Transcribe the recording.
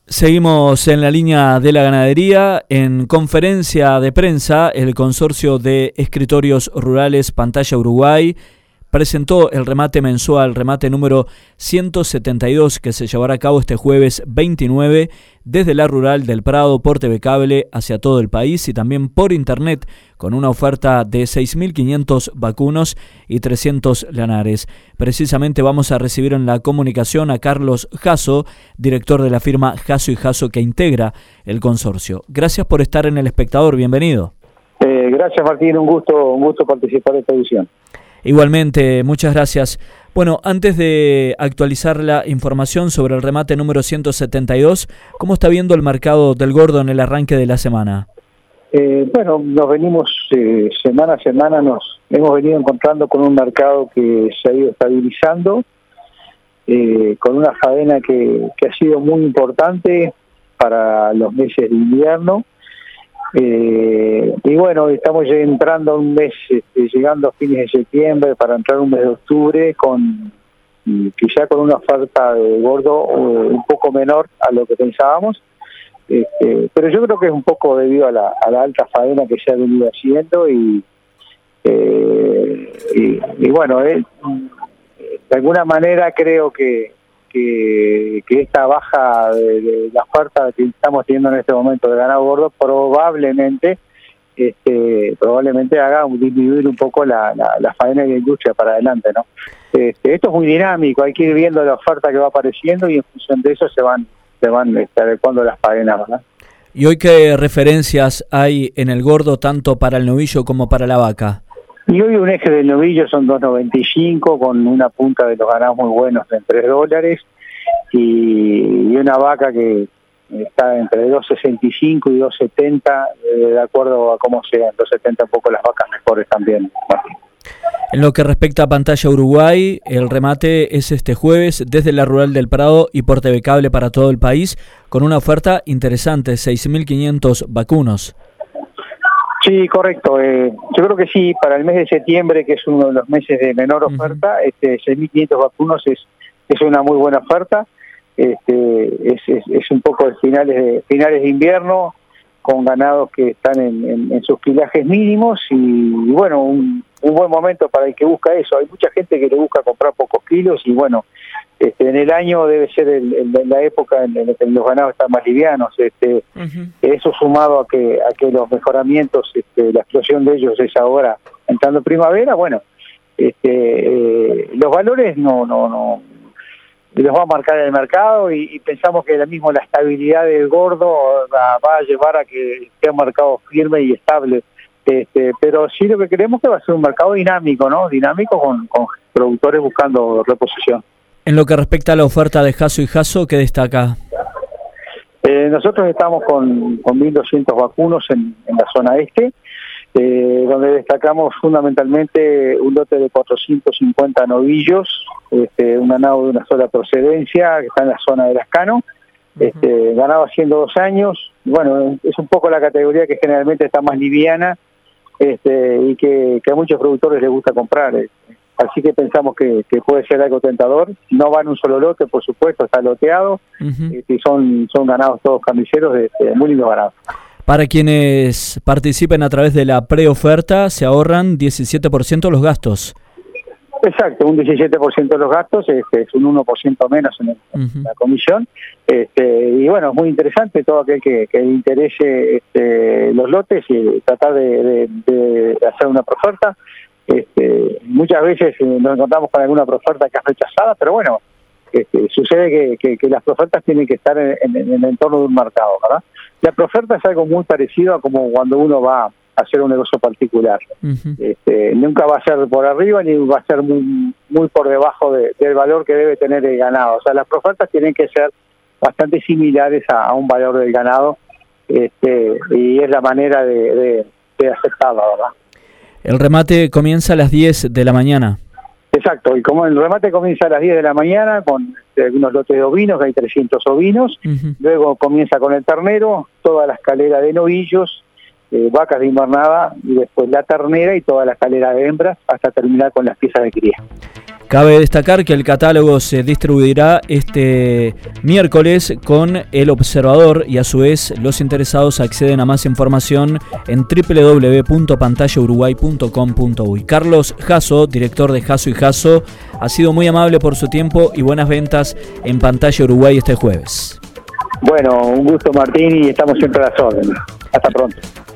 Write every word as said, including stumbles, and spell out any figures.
Seguimos en la línea de la ganadería. En conferencia de prensa, el Consorcio de Escritorios Rurales Pantalla Uruguay presentó el remate mensual, remate número ciento setenta y dos, que se llevará a cabo este jueves veintinueve desde la Rural del Prado por T V Cable hacia todo el país y también por internet, con una oferta de seis mil quinientos vacunos y trescientos lanares. Precisamente vamos a recibir en la comunicación a Carlos Jasso, director de la firma Jasso y Jasso, que integra el consorcio. Gracias por estar en El Espectador, bienvenido. Eh, gracias, Martín, un gusto, un gusto participar en esta edición. Igualmente, muchas gracias. Bueno, antes de actualizar la información sobre el remate número ciento setenta y dos, ¿cómo está viendo el mercado del gordo en el arranque de la semana? Eh, bueno, nos venimos eh, semana a semana, nos hemos venido encontrando con un mercado que se ha ido estabilizando, eh, con una faena que, que ha sido muy importante para los meses de invierno. Eh, y bueno, estamos ya entrando a un mes, este, llegando a fines de septiembre para entrar un mes de octubre con quizá con una oferta de gordo uh, un poco menor a lo que pensábamos, este, pero yo creo que es un poco debido a la, a la alta faena que se ha venido haciendo y, eh, y, y bueno, eh, de alguna manera creo que Que, que esta baja de, de la oferta que estamos teniendo en este momento de ganado gordo probablemente este, probablemente haga disminuir un poco la, la, la faena de la industria para adelante, ¿no? Este, esto es muy dinámico, hay que ir viendo la oferta que va apareciendo y en función de eso se van se van este, adecuando las faenas, ¿verdad? ¿Y hoy qué referencias hay en el gordo tanto para el novillo como para la vaca? Y hoy un eje del novillo son dos noventa y cinco con una punta de los ganados muy buenos en tres dólares y, y una vaca que está entre dos sesenta y cinco y dos setenta, eh, de acuerdo a cómo sean, dos setenta un poco las vacas mejores también, Martín. En lo que respecta a Pantalla Uruguay, el remate es este jueves desde la Rural del Prado y por T V Cable para todo el país, con una oferta interesante, seis mil quinientos vacunos. Sí, correcto. Eh, yo creo que sí, para el mes de septiembre, que es uno de los meses de menor oferta, uh-huh. este seis mil quinientos vacunos es es una muy buena oferta. Este es, es, es un poco de finales de finales de invierno, con ganados que están en, en, en sus pilajes mínimos y, y bueno, un, un buen momento para el que busca eso. Hay mucha gente que le busca comprar pocos kilos y bueno, este, en el año debe ser el, el, la época en la que los ganados están más livianos. Este, uh-huh. Eso sumado a que a que los mejoramientos, este, la explosión de ellos es ahora entrando primavera, bueno, este, eh, los valores no no no los va a marcar el mercado y, y pensamos que ahora mismo la estabilidad del gordo va, va a llevar a que sea un mercado firme y estable. Este, pero sí lo que queremos que va a ser un mercado dinámico, ¿no? Dinámico con, con productores buscando reposición. En lo que respecta a la oferta de Jasso y Jasso, ¿qué destaca? Eh, nosotros estamos con, con mil doscientos vacunos en, en la zona este, eh, donde destacamos fundamentalmente un lote de cuatrocientos cincuenta novillos, este, un ganado de una sola procedencia que está en la zona de Lascano, este, uh-huh. ganado haciendo dos años. Bueno, es un poco la categoría que generalmente está más liviana este, y que, que a muchos productores les gusta comprar. Eh. Así que pensamos que, que puede ser algo tentador. No va en un solo lote, por supuesto, está loteado. Uh-huh. Este, y son, son ganados todos camiseros, de, de muy lindos ganados. Para quienes participen a través de la preoferta, se ahorran diecisiete por ciento los gastos. Exacto, un diecisiete por ciento de los gastos, este, es un uno por ciento menos en, el, uh-huh. en la comisión. Este, y bueno, es muy interesante todo aquel que, que le interese este, los lotes y tratar de, de, de hacer una preoferta. Este, muchas veces nos encontramos con alguna proferta que es rechazada, pero bueno, este, sucede que, que, que las profertas tienen que estar en, en, en el entorno de un mercado, ¿verdad? La proferta es algo muy parecido a como cuando uno va a hacer un negocio particular. Uh-huh. Este, nunca va a ser por arriba ni va a ser muy, muy por debajo de, del valor que debe tener el ganado. O sea, las profertas tienen que ser bastante similares a, a un valor del ganado, este, y es la manera de, de, de aceptarla, ¿verdad? El remate comienza a las diez de la mañana. Exacto, y como el remate comienza a las diez de la mañana con algunos lotes de ovinos, que hay trescientos ovinos, uh-huh. luego comienza con el ternero, toda la escalera de novillos, eh, vacas de invernada, y después la ternera y toda la escalera de hembras, hasta terminar con las piezas de cría. Cabe destacar que el catálogo se distribuirá este miércoles con El Observador y a su vez los interesados acceden a más información en doble u doble u doble u punto pantalla uruguay punto com punto uy. Carlos Jasso, director de Jasso y Jasso, ha sido muy amable por su tiempo y buenas ventas en Pantalla Uruguay este jueves. Bueno, un gusto, Martín, y estamos siempre a las órdenes. Hasta pronto.